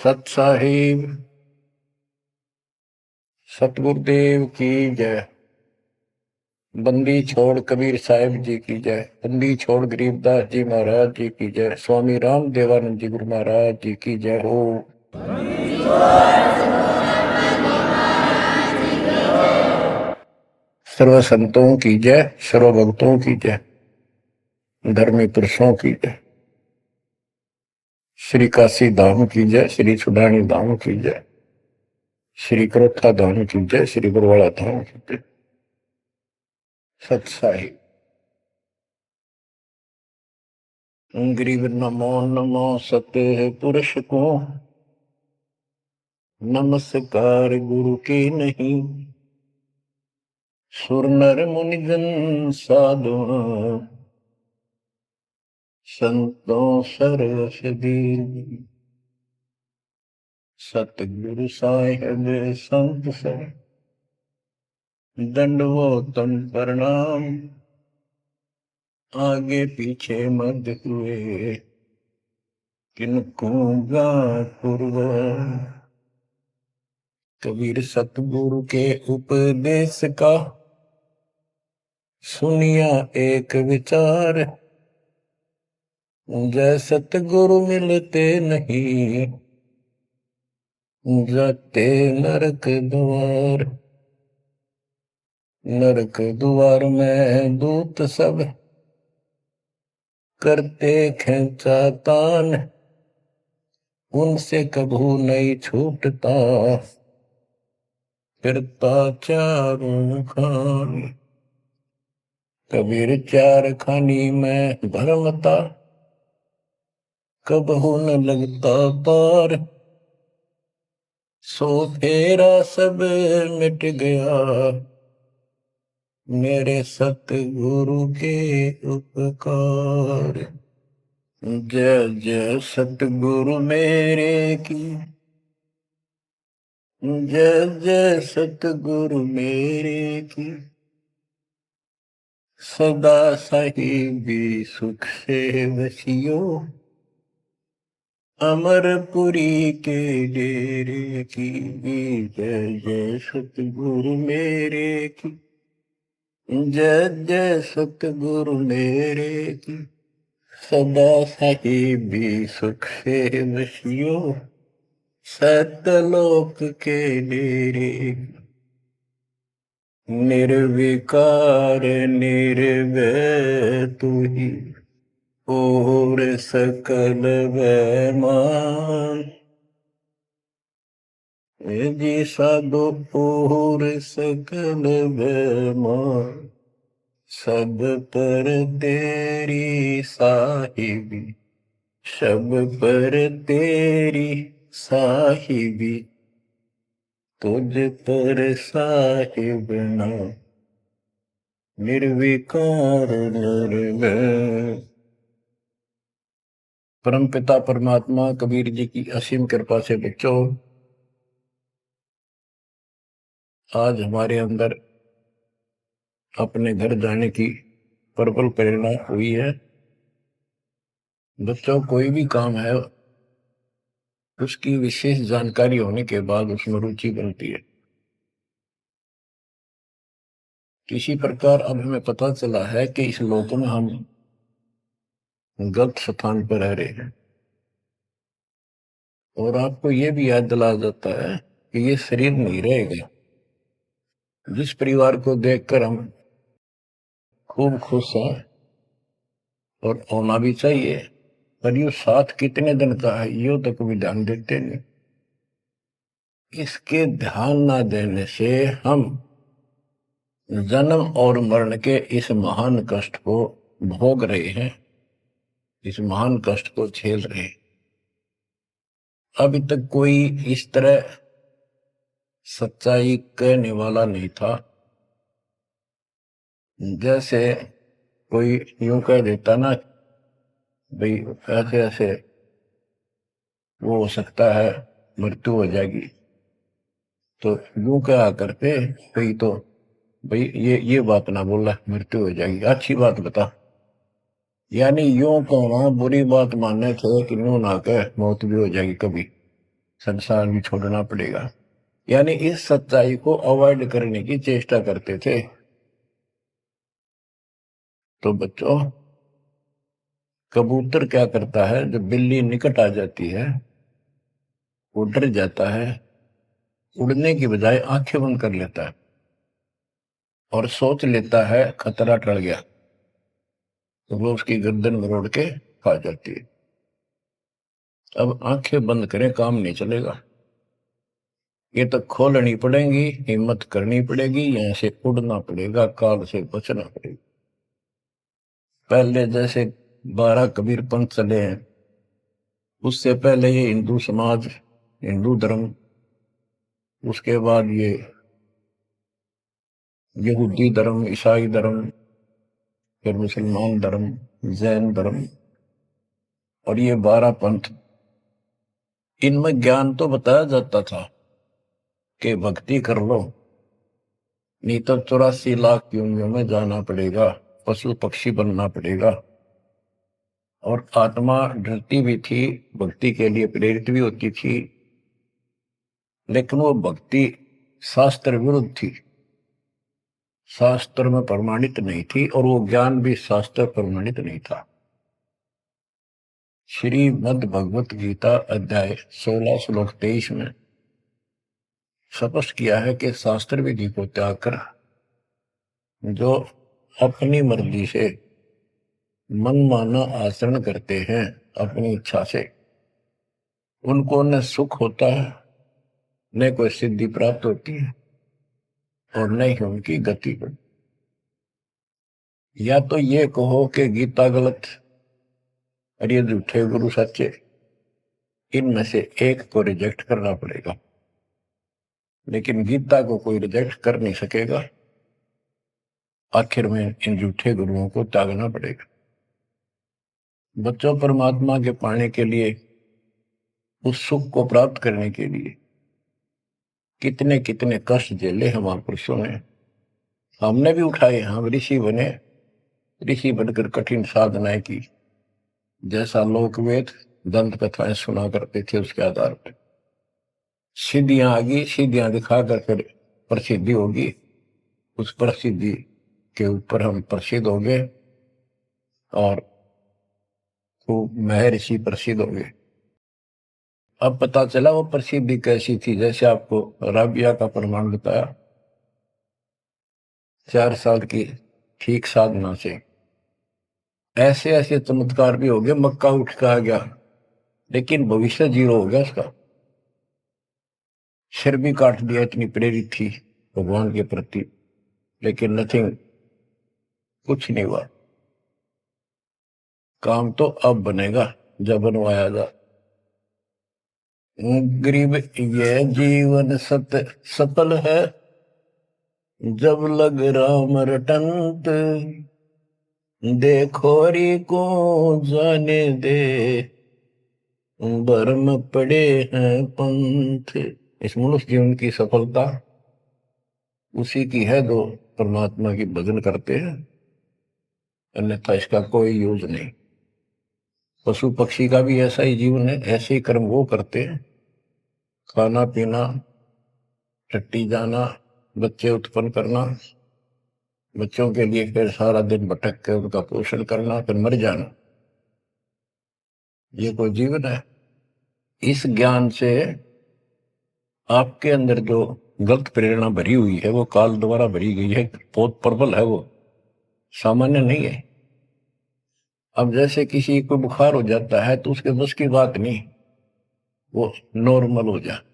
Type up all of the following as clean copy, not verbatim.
सत साहिब सतगुरुदेव की जय। बंदी छोड़ कबीर साहिब जी की जय। बंदी छोड़ गरीबदास जी महाराज जी की जय। स्वामी राम देवानंद जी गुरु महाराज जी की जय हो। सर्व संतों की जय, सर्व भक्तों की जय, धर्मी पुरुषों की जय। श्री काशी धाम की जय, श्री सुडानी धाम की जय, श्री क्रोथा धाम की जय, श्री बरवाड़ा धाम की जय। सत साहिब गरीब नमो नमो सत्य पुरुष को, नमस्कार गुरु के नहीं। सुर नर मुनि जन साधु, संतों सरस दीन। सतगुरु साहिब संत सब, दंडवतन प्रणाम। आगे पीछे मत हुए, किनको गा कुर्बान। कबीर सतगुरु के उपदेश का, सुनिया एक विचार। जय सतगुरु मिलते नहीं, जाते नरक द्वार। नरक द्वार में दूत सब, करते खेचा तान। उनसे कभू नहीं छूटता, फिरता चारों खान। कबीर चार खानी में भरमता, कबहू न लगता पार। सो फेरा सब मिट गया, मेरे सतगुरु के उपकार। जय जय सतगुरु मेरे की, जय जय सतगुरु मेरे की। सदा साहिबी सुख से वसियो, अमरपुरी के डेरे की। जय जय सतगुरु मेरे की, जय जय सतगुरु मेरे की। सदा साहिबी सुख से वसियो, सतलोक के डेरे। निर्विकार निर्भय तू ही, और सकल वैमान। जी साधो और सकल वैमान। सब पर तेरी साहिबी, सब पर तेरी साहिबी। तुझ पर साहिब ना, निर्विकार निर्भय। परम पिता परमात्मा कबीर जी की असीम कृपा से बच्चों, आज हमारे अंदर अपने घर जाने की प्रबल प्रेरणा हुई है। बच्चों, कोई भी काम है उसकी विशेष जानकारी होने के बाद उसमें रुचि बनती है। किसी प्रकार अब हमें पता चला है कि इस लोक में हम गलत स्थान पर रह रहे हैं, और आपको यह भी याद दिलाया जाता है कि ये शरीर नहीं रहेगा। जिस परिवार को देखकर हम खूब खुश हैं, और होना भी चाहिए, पर ये साथ कितने दिन का है यो तक भी ध्यान देते नहीं। इसके ध्यान ना देने से हम जन्म और मरण के इस महान कष्ट को भोग रहे हैं, इस महान कष्ट को झेल रहे हैं। अभी तक कोई इस तरह सच्चाई कहने वाला नहीं था। जैसे कोई यूं कह देता ना, भाई ऐसे ऐसे वो हो सकता है, मृत्यु हो जाएगी, तो यूं कहा करते भाई, तो भाई ये बात ना बोला, मृत्यु हो जाएगी, अच्छी बात बता। यानी यूं कहना बुरी बात मानने थे कि यूं ना कह, मौत भी हो जाएगी कभी। संसार भी छोड़ना पड़ेगा। यानी इस सच्चाई को अवॉइड करने की चेष्टा करते थे। तो बच्चों, कबूतर क्या करता है, जब बिल्ली निकट आ जाती है वो डर जाता है, उड़ने की बजाय आंखें बंद कर लेता है और सोच लेता है खतरा टल गया, तो वो उसकी गर्दन मरोड़ के खा जाती है। अब आंखें बंद करें काम नहीं चलेगा, ये तो खोलनी पड़ेगी, हिम्मत करनी पड़ेगी, यहां से उड़ना पड़ेगा, काल से बचना पड़ेगा। पहले जैसे 12 कबीर पंथ चले हैं, उससे पहले ये हिंदू समाज, हिंदू धर्म, उसके बाद ये यहूदी धर्म, ईसाई धर्म, फिर मुसलमान धर्म, जैन धर्म, और ये 12 पंथ, इनमें ज्ञान तो बताया जाता था कि भक्ति कर लो, नहीं तो 84 लाख योनियों में जाना पड़ेगा, पशु पक्षी बनना पड़ेगा। और आत्मा डरती भी थी, भक्ति के लिए प्रेरित भी होती थी, लेकिन वो भक्ति शास्त्र विरुद्ध थी, शास्त्र में प्रमाणित नहीं थी, और वो ज्ञान भी शास्त्र प्रमाणित नहीं था। श्रीमद् भगवत गीता अध्याय 16 श्लोक 23 में स्पष्ट किया है कि शास्त्र विधि को त्याग कर जो अपनी मर्जी से मनमाना आचरण करते हैं अपनी इच्छा से, उनको न सुख होता है, न कोई सिद्धि प्राप्त होती है, और न ही उनकी गति बढ़ती। या तो ये कहो कि गीता गलत और ये झूठे गुरु सच्चे, इनमें से एक को रिजेक्ट करना पड़ेगा, लेकिन गीता को कोई रिजेक्ट कर नहीं सकेगा। आखिर में इन झूठे गुरुओं को त्यागना पड़ेगा। बच्चों, परमात्मा के पाने के लिए, उस सुख को प्राप्त करने के लिए कितने कितने कष्ट झेले हैं महापुरुषों ने, हमने भी उठाए। हम ऋषि बने, ऋषि बनकर कठिन साधनाएं की, जैसा लोकवेद दंत कथाएं सुना करते थे, उसके आधार पर सिद्धियां आ गई, सिद्धियां दिखाकर फिर प्रसिद्धि होगी, उस प्रसिद्धि के ऊपर हम प्रसिद्ध हो गए और खूब महर्षि प्रसिद्ध हो गए। अब पता चला वो प्रसिद्धि कैसी थी, जैसे आपको राबिया का प्रमाण बताया, 4 साल की ठीक साधना से ऐसे ऐसे चमत्कार भी हो गए, मक्का उठ के आ गया, लेकिन भविष्य जीरो हो गया उसका, सिर भी काट दिया, इतनी प्रेरित थी भगवान के प्रति, लेकिन नथिंग, कुछ नहीं हुआ। काम तो अब बनेगा जब बनवाया जा। गरीब ये जीवन सफल है, जब लग राम रटंत, देखोरी को जाने दे, भरम पड़े हैं पंथ। इस मनुष्य जीवन की सफलता उसी की है जो परमात्मा की भजन करते हैं, अन्यथा इसका कोई यूज नहीं। पशु पक्षी का भी ऐसा ही जीवन है, ऐसे ही कर्म वो करते हैं, खाना पीना, टट्टी जाना, बच्चे उत्पन्न करना, बच्चों के लिए फिर सारा दिन भटक के उनका पोषण करना, फिर मर जाना, ये कोई जीवन है? इस ज्ञान से आपके अंदर जो गलत प्रेरणा भरी हुई है, वो काल द्वारा भरी गई है, बहुत प्रबल है, वो सामान्य नहीं है। अब जैसे किसी को बुखार हो जाता है तो उसके बस की बात नहीं वो नॉर्मल हो जाए।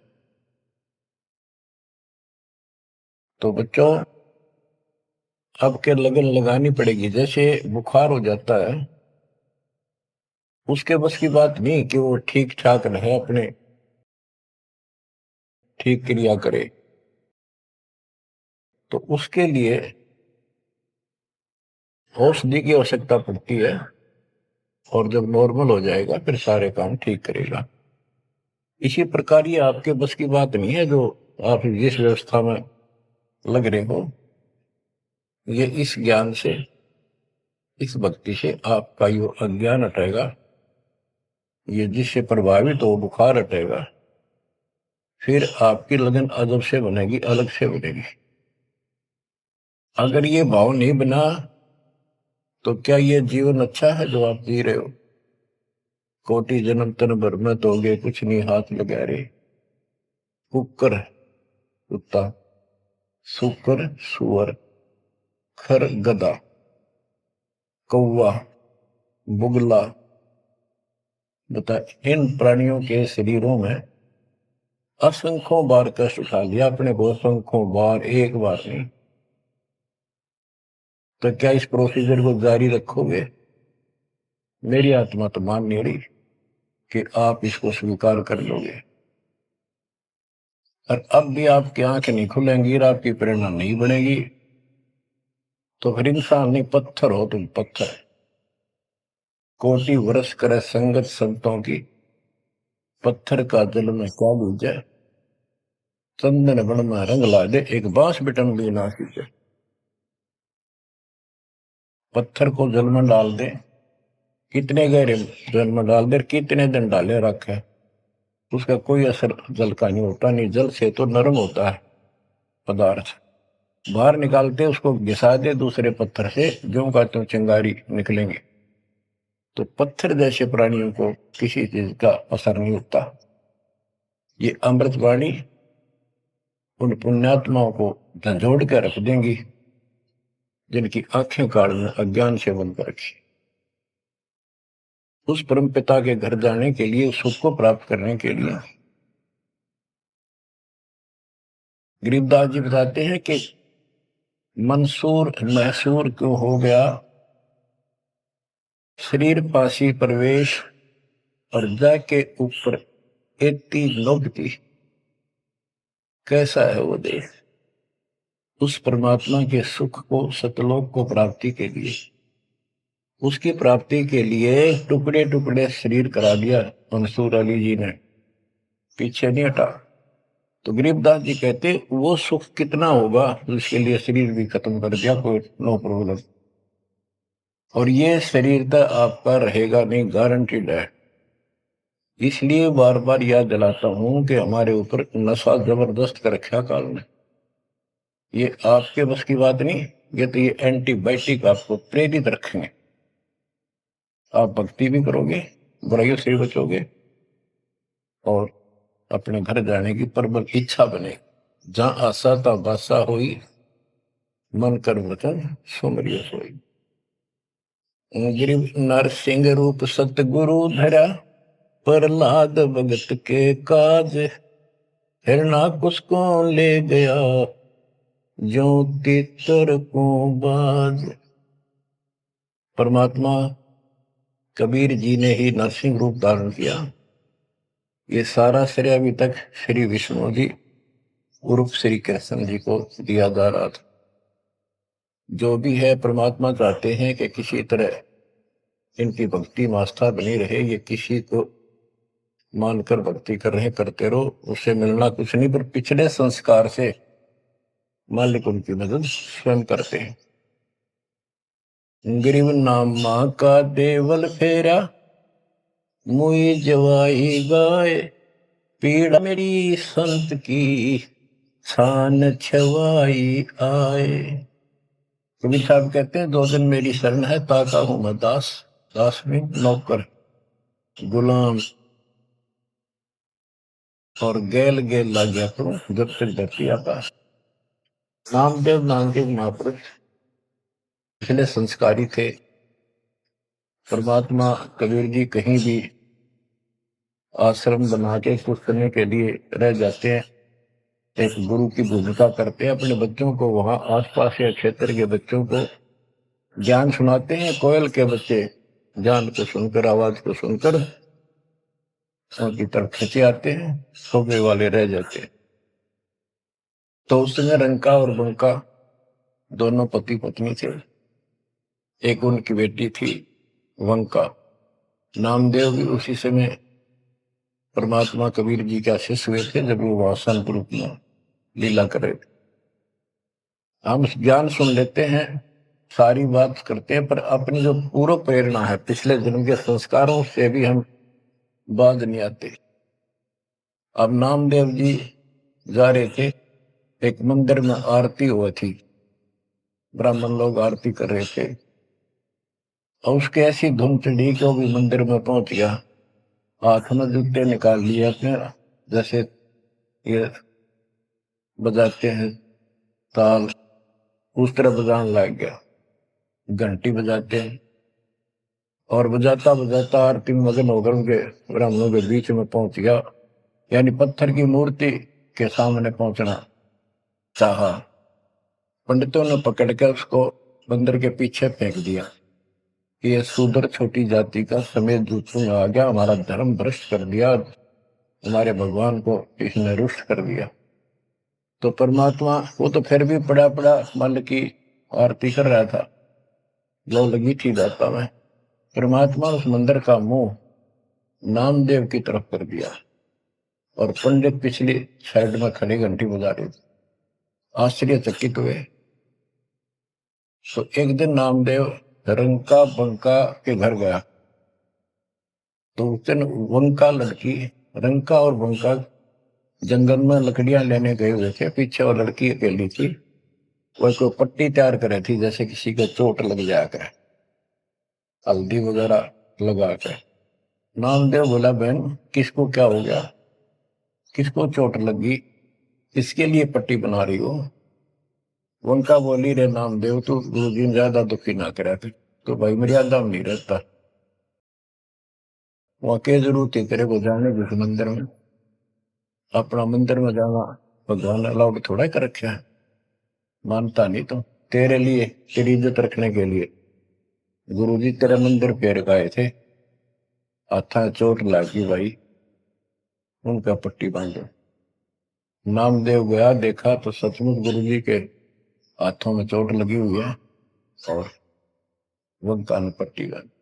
तो बच्चों, आपके लगन लगानी पड़ेगी। जैसे बुखार हो जाता है, उसके बस की बात नहीं कि वो ठीक ठाक रहे, अपने ठीक क्रिया करे, तो उसके लिए औषधि की आवश्यकता पड़ती है, और जब नॉर्मल हो जाएगा फिर सारे काम ठीक करेगा। इसी प्रकार ये आपके बस की बात नहीं है जो आप जिस व्यवस्था में लग रहे हो, ये इस ज्ञान से, इस भक्ति से आपका यो अज्ञान हटेगा, ये जिससे प्रभावित हो बुखार हटेगा, फिर आपकी लगन अदब से बनेगी, अलग से बनेगी। अगर ये भाव नहीं बना तो क्या ये जीवन अच्छा है जो आप जी रहे हो? कोटि जन्म तन भर में दोगे कुछ नहीं हाथ लगा रे। कुकर कुत्ता, सुकर सुअर, खर गधा, कौवा बुगला, बता इन प्राणियों के शरीरों में असंख्यों बार कष्ट उठा लिया अपने को, असंख्यों बार, एक बार नहीं। तो क्या इस प्रोसीजर को जारी रखोगे? मेरी आत्मा तो मान नहीं रही कि आप इसको स्वीकार कर लोगे। और अब भी आपकी आंखें नहीं खुलेंगी और आपकी प्रेरणा नहीं बनेगी, तो फिर इंसान नहीं, पत्थर हो तुम, पत्थर। कोटि वर्ष करे संगत संतों की, पत्थर का जल में क्या बूझे। चंदन बन में रंग ला दे, एक बांस बिटन भी ना सीखे। पत्थर को जल में डाल दे, कितने गहरे जल में डाल दे, कितने दिन डाले रखे, उसका कोई असर जल का नहीं होता। नहीं, जल से तो नरम होता है पदार्थ। बाहर निकालते उसको घिसा दे दूसरे पत्थर से, जो का त्यों चिंगारी निकलेंगे। तो पत्थर जैसे प्राणियों को किसी चीज का असर नहीं होता। ये अमृतवाणी उन पुण्यात्माओं को झंझोड़ कर रख देंगी जिनकी आंखें काल में अज्ञान से बंद कर रखी। उस परम पिता के घर जाने के लिए, सुख को प्राप्त करने के लिए गरीबदास जी बताते हैं कि मंसूर महसूर क्यों हो गया, शरीर पासी प्रवेश और जाके ऊपर एती नोबती। कैसा है वो देश? उस परमात्मा के सुख को, सतलोक को प्राप्ति के लिए, उसकी प्राप्ति के लिए टुकड़े टुकड़े शरीर करा दिया मंसूर अली जी ने, पीछे नहीं हटा। तो गरीबदास जी कहते वो सुख कितना होगा जिसके लिए शरीर भी खत्म कर दिया, कोई नो प्रॉब्लम। और ये शरीर तो आपका रहेगा नहीं, गारंटीड है। इसलिए बार बार याद दिलाता हूं कि हमारे ऊपर नशा जबरदस्त कर रखा काल ने। ये आपके बस की बात नहीं, ये तो ये एंटीबायोटिक आपको प्रेरित रखेंगे। आप भक्ति भी करोगे, बुराइयों से भी बचोगे, और अपने घर जाने की प्रबल इच्छा बने। जहां आशा ता बासा होई, मन कर वचन सुमरियो सोई। गिरिव नरसिंह रूप सतगुरु धरा, प्रहलाद भगत के काज। हिरणाकुश को ले गया, जो तितर को बाज। परमात्मा कबीर जी ने ही नरसिंह रूप धारण किया। ये सारा श्रेय अभी तक श्री विष्णु जी उर्फ श्री कृष्ण जी को दिया जा रहा था। जो भी है, परमात्मा चाहते हैं कि किसी तरह इनकी भक्ति में आस्था बनी रहे। ये किसी को मानकर भक्ति कर रहे, करते रहो, उससे मिलना कुछ नहीं, पर पिछले संस्कार से मालिक उनकी मदद स्वयं करते हैं। गरीब नामा का देवल फेरा, मुई जवाई गाय। पीड़ा मेरी संत की, छान छवाई आए। कबीर साहब कहते हैं, दो दिन मेरी शरण है, ताका हूं मैं दास। दास में नौकर, गुलाम, और गैल गैल लग गया करूं जब तक धरती आकाश। नामदेव नाम के महापुरुष पिछले संस्कारी थे। परमात्मा कबीर जी कहीं भी आश्रम बना के कुछ करने के लिए रह जाते हैं, एक गुरु की भूमिका करते हैं। अपने बच्चों को, वहां आसपास के क्षेत्र के बच्चों को ज्ञान सुनाते हैं। कोयल के बच्चे ज्ञान को सुनकर, आवाज को सुनकर उनकी तरफ खींचे आते हैं, सोबे वाले रह जाते हैं। तो उस समय रंका और बंका दोनों पति पत्नी थे। एक उनकी बेटी थी वंका। नामदेव भी उसी समय परमात्मा कबीर जी के शिष्य हुए थे जब वो वहां संत रूप में लीला कर रहे थे। हम ज्ञान सुन लेते हैं, सारी बात करते हैं, पर अपनी जो पूर्व प्रेरणा है, पिछले जन्म के संस्कारों से भी हम बाज नहीं आते। अब नामदेव जी जा रहे थे, एक मंदिर में आरती हुई थी, ब्राह्मण लोग आरती कर रहे थे, और उसके ऐसी धुन चढ़ी कि वो भी मंदिर में पहुंच गया। हाथ में जूते निकाल लिए अपने, जैसे ये बजाते हैं ताल, उस तरह बजाने लग गया, घंटी बजाते हैं, और बजाता बजाता आरती में मगन होकर उनके ब्राह्मणों के बीच में पहुंच गया, यानी पत्थर की मूर्ति के सामने पहुंचना चाहा। पंडितों ने पकड़ कर उसको मंदिर के पीछे फेंक दिया कि ये शूद्र छोटी जाति का समेत जूतों में आ गया, हमारा धर्म भ्रष्ट कर दिया, हमारे भगवान को इसने रुष्ट कर दिया। तो परमात्मा वो तो फिर भी पड़ा पड़ा मन की आरती कर रहा था, लो लगी थी दाता में। परमात्मा उस मंदिर का मुंह नामदेव की तरफ कर दिया, और पंडित पिछली साइड में खड़े घंटी बजा रहे थे, आश्चर्यचकित हुए। तो एक दिन नामदेव रंका बंका के घर गया, तो उस दिन वंका लड़की, रंका और बंका जंगल में लकड़ियां लेने गए हुए थे, पीछे और लड़की अकेली थी, वह कोई पट्टी तैयार करे थी, जैसे किसी को चोट लग जाया करे, हल्दी वगैरह लगा कर। नामदेव बोला, बहन किसको क्या हो गया, किसको चोट लगी, किसके लिए पट्टी बना रही हो? उनका बोली, रे नामदेव तू गुरु जी ज्यादा दुखी ना करा कर, तो भाई मर्यादा में नहीं रहता, वहां के जरूरत है तेरे को जाने जिस मंदिर में, अपना मंदिर में जाना भगवान अलाउड थोड़ा कर रखा है, मानता नहीं तो तेरे लिए, तेरी इज्जत रखने के लिए गुरु जी तेरे मंदिर फेर गए थे, हाथा चोट लगी भाई, उनका पट्टी बांधो। नामदेव गया, देखा तो सचमुच गुरु जी के हाथों में चोट लगी हुई है, और वो कान पट्टी बांधी।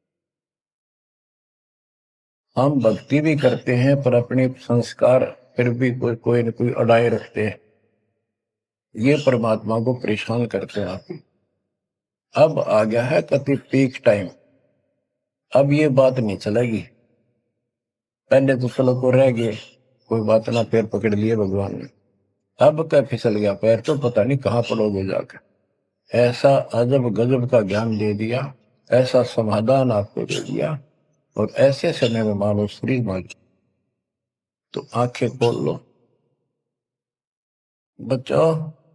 हम भक्ति भी करते हैं पर अपने संस्कार फिर भी कोई न कोई अड़ाए रखते हैं, ये परमात्मा को परेशान करते हैं आप। अब आ गया है कति पीक टाइम, अब ये बात नहीं चलेगी। पहले तो चलो को रह गए, कोई बात ना, पैर पकड़ लिए भगवान ने, अब क्या फिसल गया पैर तो पता नहीं कहाँ पड़ोगे जाकर। ऐसा अजब गजब का ज्ञान दे दिया, ऐसा समाधान आपको दे दिया, और ऐसे समय में मानो श्री मान, तो आंखें खोल लो बच्चों।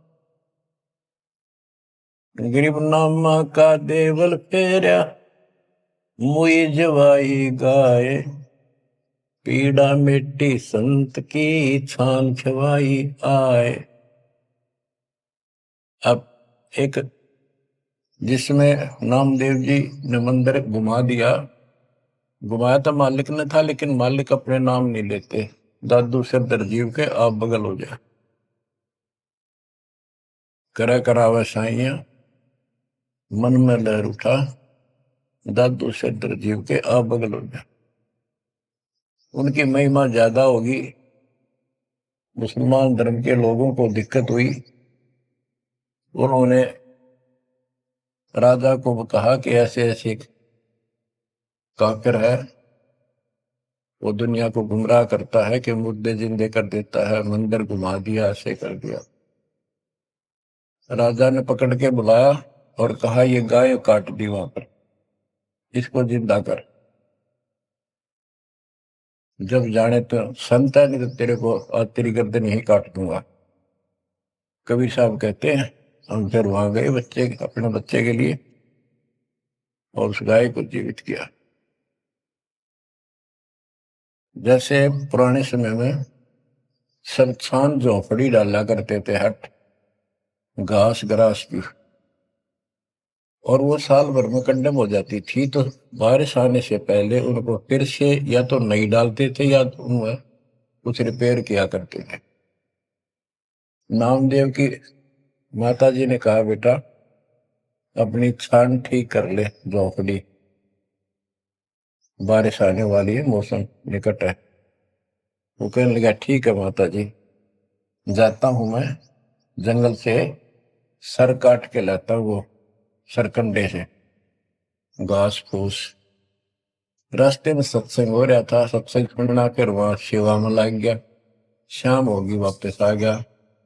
गरीब नामा का देवल फेरा, मुई जवाई गाय, पीड़ा मिट्टी संत की छान छवाई आए। अब एक जिसमें नामदेव जी ने मंदिर घुमा दिया, घुमाया तो मालिक ने था, लेकिन मालिक अपने नाम नहीं लेते, दादू सिर दरजीव के आप बगल हो जाए, करा करावे साइया मन में लहर उठा, दादू सिर दरजीव के आप बगल हो जाए। उनकी महिमा ज्यादा होगी, मुसलमान धर्म के लोगों को दिक्कत हुई, उन्होंने राजा को कहा कि ऐसे ऐसे काफिर है, वो दुनिया को गुमराह करता है कि मुर्दे जिंदे कर देता है, मंदिर घुमा दिया, ऐसे कर दिया। राजा ने पकड़ के बुलाया और कहा, ये गाय काट दी वहां पर, इसको जिंदा कर, जब जाने तो संत है, नहीं तो तेरे को आज तेरी गर्दन यही काट दूंगा। कबीर साहब कहते हैं, हम फिर वहां गए बच्चे, अपने बच्चे के लिए, और उस गाय को जीवित किया। जैसे पुराने समय में सब छान झोपड़ी डाला करते थे, हट घास ग्रास की, और वो साल भर में कंडम हो जाती थी, तो बारिश आने से पहले उनको फिर से या तो नई डालते थे या तो उनमें कुछ रिपेयर किया करते थे। नामदेव की माता जी ने कहा, बेटा अपनी छान ठीक कर ले झोपड़ी, बारिश आने वाली है, मौसम निकट है। वो कहने लगा, ठीक है माता जी, जाता हूं मैं जंगल से सर काट के लाता हूं, वो सरकंडे से घास फूस। रास्ते में सत्संग हो रहा था, सत्संग सुनना, फिर वहां सेवा में लग गया। शाम होगी, वापस आ गया।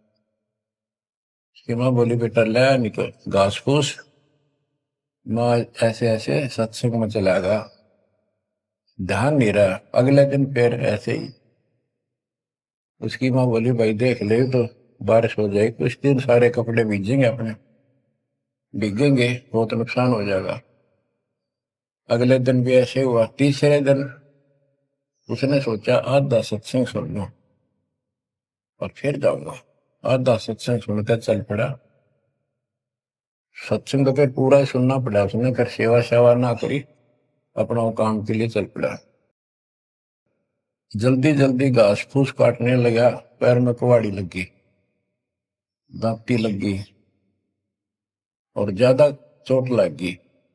उसकी माँ बोली बेटा ले निकल घास फूस। माँ ऐसे ऐसे सत्संग में चला गया, ध्यान नहीं रहा। अगले दिन फिर ऐसे ही। उसकी माँ बोली भाई देख ले तो बारिश हो जाएगी, कुछ दिन सारे कपड़े भीजेंगे, अपने भीगेंगे, बहुत नुकसान हो जाएगा। अगले दिन भी ऐसे हुआ। तीसरे दिन उसने सोचा आधा सत्संग सुन लो और फिर जाऊंगा। आधा सत्संग सुनकर चल पड़ा। सत्संग तो फिर पूरा ही सुनना पड़ा उसने, फिर सेवा सेवा ना करी, अपना काम के लिए चल पड़ा। जल्दी जल्दी घास फूस काटने लगा, पैर में कुहाड़ी लगी, दांती लगी और ज्यादा चोट लगी।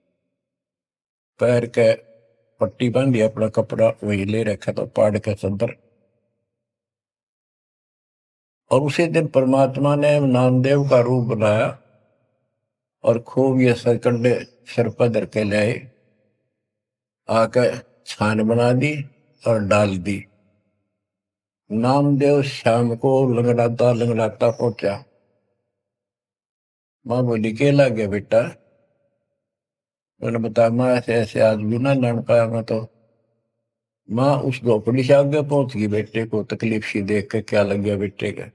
पैर के पट्टी बांधी, अपना कपड़ा वही ले रखा था पाड़ के चंदर। और उसी दिन परमात्मा ने नामदेव का रूप बनाया और खूब ये सरकंडे सिर पर धर के ले आए, आकर छान बना दी और डाल दी। नामदेव शाम को लंगड़ाता लंगड़ाता पहुंचा। माँ बोली के लग गया बेटा? मैंने बताया माँ ऐसे ऐसे आज भी ना लड़ पाया मैं तो। माँ उस झोपड़ी से आगे पहुंच गई, बेटे को तकलीफ सी देख के क्या लग गया बेटे के।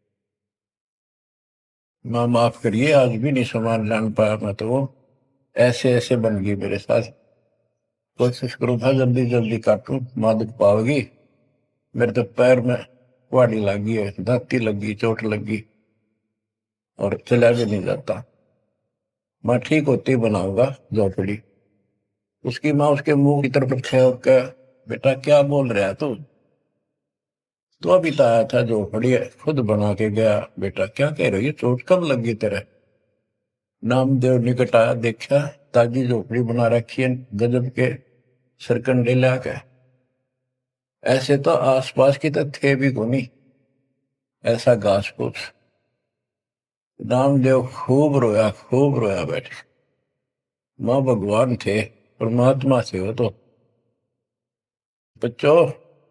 माँ माफ करिए आज भी नहीं सामान लान पाया मैं तो, वो ऐसे ऐसे बन गई मेरे साथ। कोशिश करूँ था जल्दी जल्दी काटूं, माँ दुख पाओगी। मेरे तो पैर में कुहाड़ी लगी है, दांती लगी, चोट लगी और चला भी नहीं जाता। माँ ठीक होती बनाऊंगा झोपड़ी। उसकी माँ उसके मुंह की तरफ खेल के बेटा क्या बोल रहा तू? तो अभी तो आया था झोपड़ी खुद बना के गया। बेटा क्या कह रही है, चोट कब लगी तेरे? नामदेव निकट आया, देखा ताजी झोपड़ी बना रखी है गजब के सरकंडे लाके। ऐसे तो आसपास की तो थे भी कोनी ऐसा घास फूस। नामदेव खूब रोया बैठे। माँ भगवान थे, परमात्मा थे वो तो। बच्चों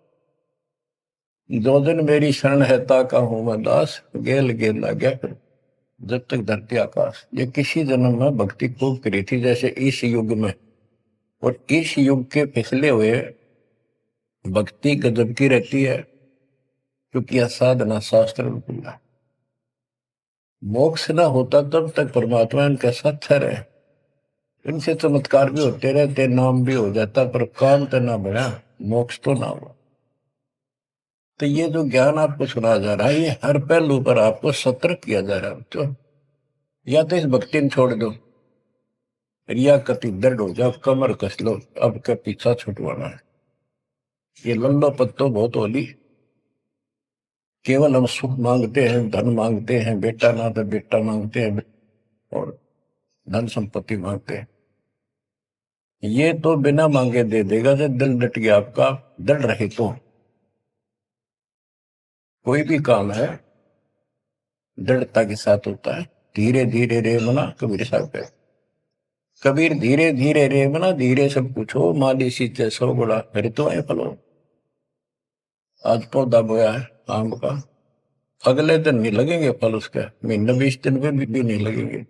दो दिन मेरी शरण है ताका हूं मैं दास, गेल गेल ला गया फिर जब तक धरती आकाश। ये किसी जन्म में भक्ति खूब करी थी जैसे इस युग में, और इस युग के पिछले हुए भक्ति गजब की रहती है, क्योंकि यह साधना शास्त्र में मिला। मोक्ष ना होता तब तक परमात्मा इनके साथ रहे, इनसे चमत्कार भी होते रहते, नाम भी हो जाता, पर काम तो ना बढ़ा, मोक्ष तो ना हुआ। तो ये जो ज्ञान आपको सुना जा रहा है, ये हर पहलू पर आपको सतर्क किया जा रहा है। तो या तो इस भक्ति में छोड़ दो, रिया कति दर्द हो जाओ, कमर कस लो, अब का पीछा छुटवाना है। ये लल्लो पत्तो बहुत होली। केवल हम सुख मांगते हैं, धन मांगते हैं, बेटा ना तो बेटा मांगते हैं और धन संपत्ति मांगते हैं। ये तो बिना मांगे दे देगा जब दिल डट गया आपका। डर रहे तो कोई भी काम है दृढ़ता के साथ होता है। धीरे धीरे रे मना, कबीर साहब है। कबीर धीरे धीरे रे मना, धीरे सब कुछ हो, माली सींचे सौ गुड़ा ऋतु आए फलो। आज पौधा बोया है आम का, अगले दिन नहीं लगेंगे फल उसके, महीने 20 दिन में भी नहीं लगेंगे,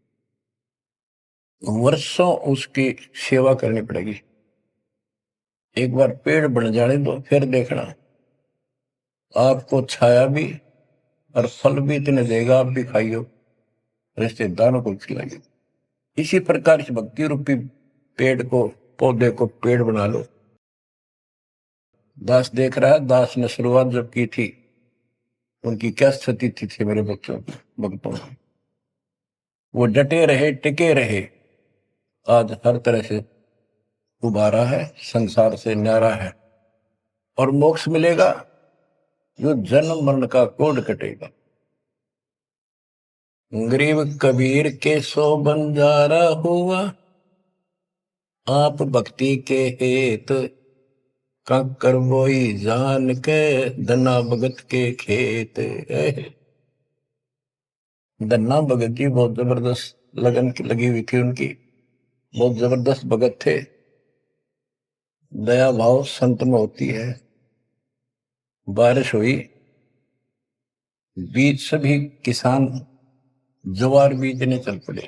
वर्षों उसकी सेवा करनी पड़ेगी। एक बार पेड़ बन जाने दो, फिर देखना आपको छाया भी और फल भी इतने देगा, आप भी खाइयो, रिश्तेदारों को खिलाइए। इसी प्रकार इस भक्ति रूपी पेड़ को, पौधे को पेड़ बना लो। दास देख रहा है, दास ने शुरुआत जब की थी उनकी क्या स्थिति थी मेरे बच्चों की, भक्तों की। वो डटे रहे, टिके रहे, आज हर तरह से उबारा है, संसार से न्यारा है और मोक्ष मिलेगा। जो जन्म मरण का कोड कटेगा। गरीब कबीर के सो बंजारा हुआ, आप भक्ति के हेत कंकर बोई जान के, धना भगत के खेत। धन्ना भगत जी बहुत जबरदस्त लगन की लगी हुई थी उनकी, बहुत जबरदस्त भगत थे। दया भाव संत में होती है। बारिश हुई, बीज सभी किसान ज्वार बीजने चल पड़े।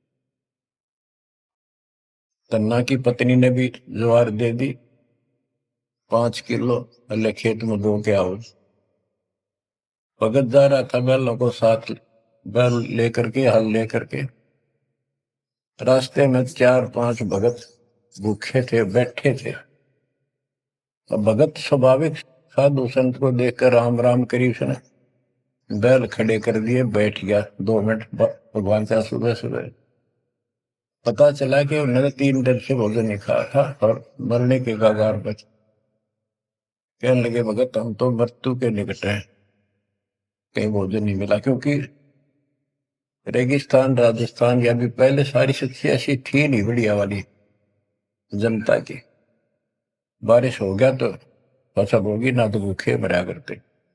तन्ना की पत्नी ने भी ज्वार दे दी 5 किलो, अल्ले खेत में बो के आओ। भगत जा रहा था बैलों को साथ, बैल लेकर के, हल लेकर के। रास्ते में 4-5 भगत भूखे थे, बैठे थे। अब भगत स्वाभाविक साधु संत को देखकर राम राम करी, उसने बैल खड़े कर दिए, बैठ गया 2 मिनट भगवान से। सुबह सुबह पता चला कि उन्होंने 3 दिन से भोजन नहीं खाया था और मरने के कगार पर। कहने लगे भगत हम तो मृत्यु के निकट हैं, कहीं भोजन नहीं मिला। क्योंकि रेगिस्तान राजस्थान या भी पहले सारी स्थिति ऐसी थी नहीं बढ़िया वाली जनता की। बारिश हो गया तो फसल होगी, ना तो भूखे मरा करते।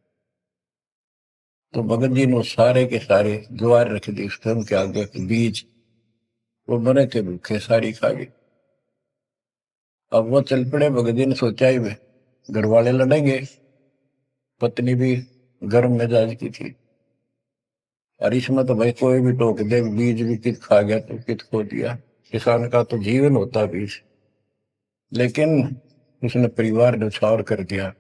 तो भगत जी ने सारे के सारे ज्वार रख दी उसके आगे, बीज, वो मरे थे भूखे, सारी खा गई। अब वो चल पड़े। भगत जी ने सोचा ही वे घर वाले लड़ेंगे, पत्नी भी गर्म मिजाज की थी, और इसमें तो भाई कोई भी टोक दे, बीज भी कित खा गया तो कित खो दिया। किसान का तो जीवन होता बीज। लेकिन उसने परिवार न्यौछावर कर दिया।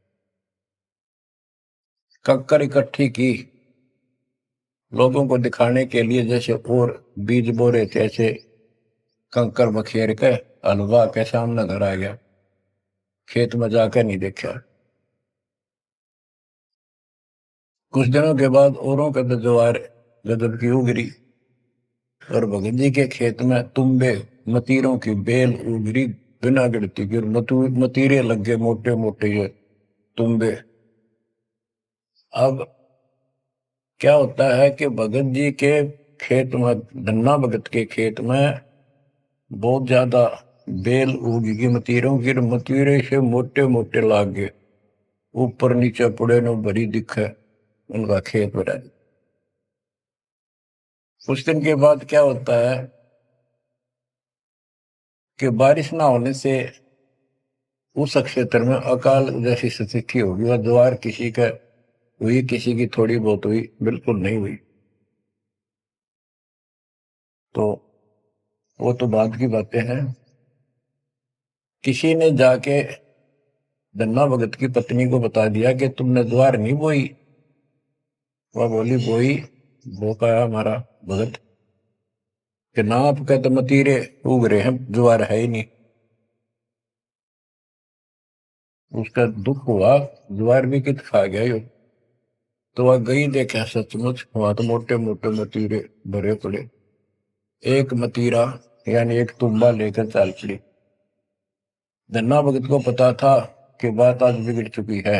कक्कर इकट्ठी की लोगों को दिखाने के लिए, जैसे और बीज बो रहे थे ऐसे कंकर बखेर के हलवा के सामने घर आ गया, खेत में जाकर नहीं देखा। कुछ दिनों के बाद औरों के तो ज्वार गजब की उगरी, और भगत जी के खेत में तुम्बे मतीरों की बेल उगरी बिना गिरती की। मतीरे लग गए मोटे मोटे ये तुम्बे। अब क्या होता है कि भगत जी के खेत में, धन्ना भगत के खेत में बहुत ज्यादा बेल उगी मतीरों की, मतीरे से मोटे मोटे लाग गए, ऊपर नीचे पड़े न भरी दिखे उनका खेत बना। कुछ दिन के बाद क्या होता है कि बारिश ना होने से उस क्षेत्र में अकाल जैसी स्थिति होगी। वह ज्वार किसी का हुई, किसी की थोड़ी बहुत हुई, बिल्कुल नहीं हुई। तो वो तो बाद की बातें हैं। किसी ने जाके धन्ना भगत की पत्नी को बता दिया कि तुमने ज्वार नहीं बोई। वह बोली बोई, वो कहा हमारा भगत कि ना आपके तो मतीरे उग रहे हैं, ज्वार है ही नहीं। उसका दुख हुआ, ज्वार भी कित खा गया यो। तो वह गई, देखा सचमुच वहां तो मोटे मोटे मतीरे भरे पड़े। एक मतीरा यानी एक तुम्बा लेकर चल पड़ी। धन्ना भगत को पता था कि बात आज बिगड़ चुकी है।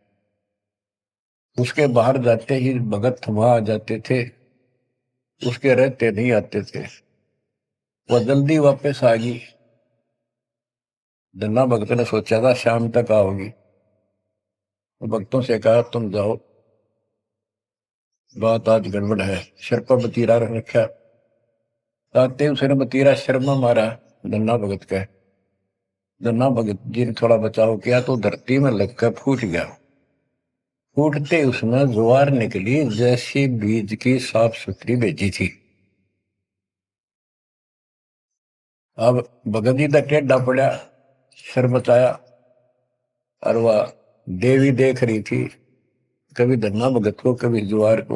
उसके बाहर जाते ही भगत वहां आ जाते थे, उसके रहते नहीं आते थे। वह जल्दी वापस आ गई। धन्ना भगत ने सोचा था शाम तक आओगी। भक्तों से कहा तुम जाओ, बात आज गड़बड़ है। सिर पर मतीरा रख रखा। आते उसने मतीरा सिर में मारा धन्ना भगत का। धन्ना भगत जी ने थोड़ा बचाव किया तो धरती में लगकर फूट गया। फूटते उसमें ज्वार निकली जैसी बीज की साफ सुथरी भेजी थी। अब भगत जी तक टेढ़ा पड़ा, सिर बचाया, और वह देवी देख रही थी, कभी धन्ना भगत को कभी ज्वार को।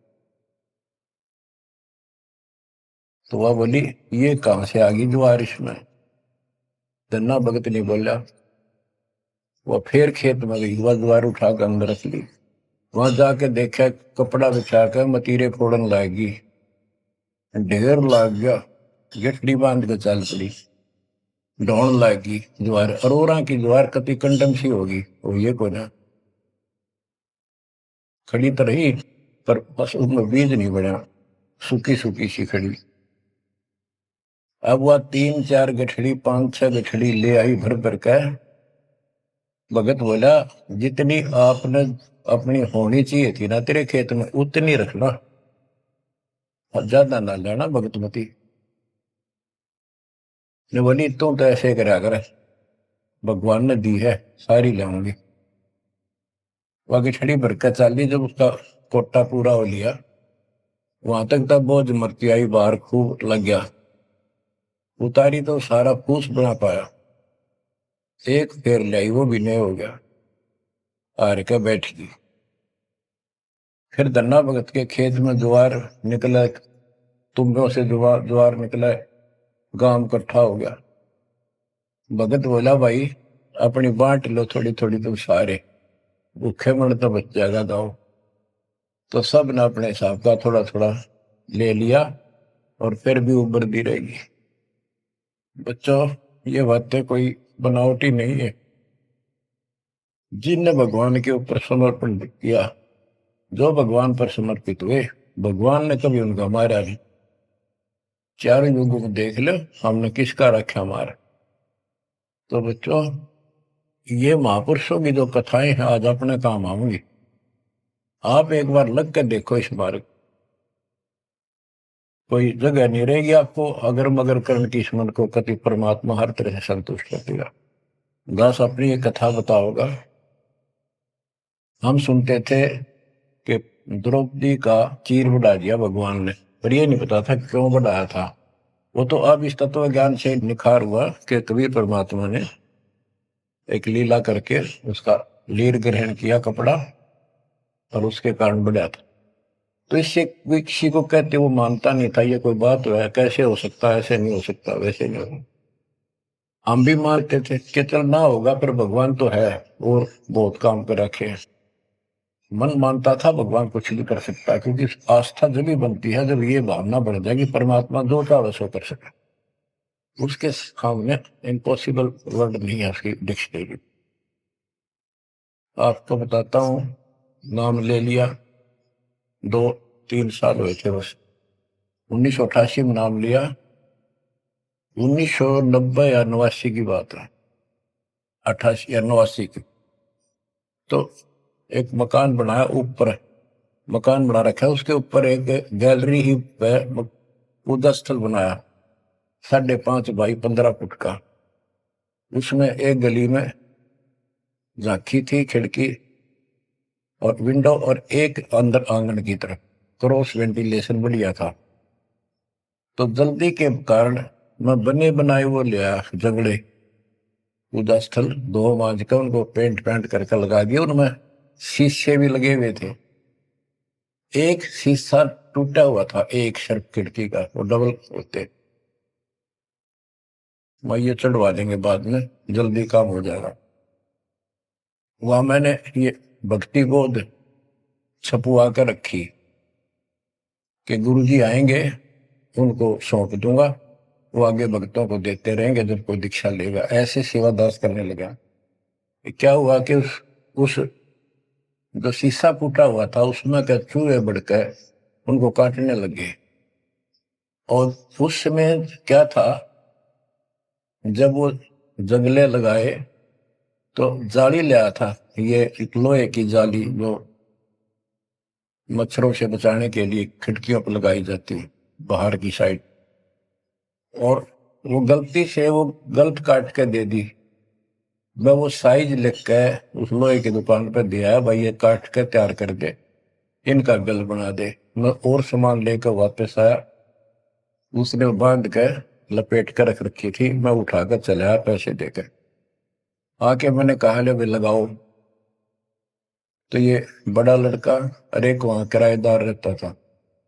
तो वह बोली ये कहां से आ गई ज्वार इसमें। धन्ना भगत नहीं बोला। वह फिर खेत में गई, वह ज्वार उठाकर अंदर रख ली। वहां जाके देखा कपड़ा बिछाकर मतीरे फोड़न लागी, ढेर लाग गया। गठड़ी बांध के चल पड़ी, ढोण लागी ज्वार। अरोरा की ज्वार कति कंडम सी होगी, वो ये को ना खड़ी तो रही, पर बस उसमें बीज नहीं बना, सूखी सूखी सी खड़ी। अब वह 3-4 गठड़ी 5-6 गठड़ी ले आई भर भर का। भगत बोला जितनी आपने अपनी होनी चाहिए थी ना तेरे खेत में उतनी रखना, ज्यादा ना लेना। भगतमती ने बोली तू तो ऐसे करा कर, भगवान ने दी है सारी लाऊंगी। वह गठड़ी भर का चाली जब उसका कोटा पूरा हो लिया, वहां तक तब बोझ मरती आई बाहर खूब लग गया, उतारी तो सारा फूस बना पाया, एक फेर लाई वो भी नहीं हो गया, हार के बैठ गई। फिर धन्ना भगत के खेत में ज्वार निकला, तुम्बों से ज्वार ज्वार निकला, गांव इकट्ठा हो गया। भगत बोला भाई अपनी बांट लो थोड़ी थोड़ी, तुम सारे भूखे मन तो बच जाएगा गाँव। तो सब ने अपने हिसाब का थोड़ा थोड़ा ले लिया और फिर भी उबरती रहेगी। बच्चों ये बातें कोई बनावटी नहीं है। जिनने भगवान के ऊपर समर्पण किया, जो भगवान पर समर्पित हुए, भगवान ने कभी उनका मारा नहीं। चारों युगों को देख लो, हमने किसका रखा मारा। तो बच्चों ये महापुरुषों की जो कथाएं हैं आज अपने काम आऊंगी। आप एक बार लग कर देखो इस मार्ग, कोई जगह नहीं रहेगी आपको अगर मगर करने की, इस मन को कति परमात्मा हर तरह से संतुष्ट कर देगा। दास अपनी एक कथा बताओगा। हम सुनते थे कि द्रौपदी का चीर बढ़ा दिया भगवान ने, पर ये नहीं पता था क्यों बढ़ाया था। वो तो अब इस तत्व ज्ञान से निखार हुआ कि कबीर परमात्मा ने एक लीला करके उसका लीर ग्रहण किया कपड़ा, और उसके कारण बढ़ा था। तो इससे किसी को कहते वो मानता नहीं था, ये कोई बात है, कैसे हो सकता है, ऐसे नहीं हो सकता, वैसे नहीं हो। हम भी मानते थे कि चल ना होगा, पर भगवान तो है और बहुत काम कर रखे हैं। मन मानता था भगवान कुछ भी कर सकता है, क्योंकि आस्था जब भी बनती है जब ये भावना बढ़ जाएगी परमात्मा जो चाहे सो कर सके। उसके सामने इम्पॉसिबल वर्ड नहीं है उसकी डिक्शनरी। आपको बताता हूँ, नाम ले लिया, 2-3 साल हुए थे बस। 1988 में नाम लिया, 1990 या 89 की बात है, 88 या 89 की। तो एक मकान बनाया, ऊपर मकान बना रखा है, उसके ऊपर एक गैलरी ही पूजा स्थल बनाया, 5.5 बाई 15 फुट का। उसमें एक गली में झांकी थी, खिड़की और विंडो, और एक अंदर आंगन की तरफ क्रॉस वेंटिलेशन बढ़िया था। तो जल्दी के कारण मैं बने बनाए वो लिया जंगड़े, पूजा स्थल 2 मांझ का उनको पेंट करके लगा दिया। उनमें शीशे भी लगे हुए थे। एक शीशा टूटा हुआ था, एक शर्फ खिड़की का, वो डबल होते, मैं ये चढ़वा देंगे बाद में, जल्दी काम हो जाएगा। वहां मैंने ये भक्ति बोध छपुआ कर रखी कि गुरुजी आएंगे उनको सौंप दूंगा, वो आगे भक्तों को देते रहेंगे जब कोई दीक्षा लेगा। ऐसे सेवादास करने लगा। क्या हुआ कि उस जो शीशा फूटा हुआ था उसमें क्या चूहे बढ़कर उनको काटने लगे। और उस समय क्या था, जब वो जंगले लगाए तो जाली लिया था, ये एक लोहे की जाली जो मच्छरों से बचाने के लिए खिड़कियों पर लगाई जाती है बाहर की साइड। और वो गलती से वो गलत काट के दे दी। मैं वो साइज लिख के उस लोहे की दुकान पर दिया, भाई ये काट के तैयार कर दे, इनका गल बना दे। मैं और सामान लेकर वापस आया, उसने बांध के लपेट कर रख रखी थी। मैं उठाकर चला आया पैसे देकर। आके मैंने कहा ले भाई लगाओ। तो ये बड़ा लड़का, अरे वहां किराएदार रहता था,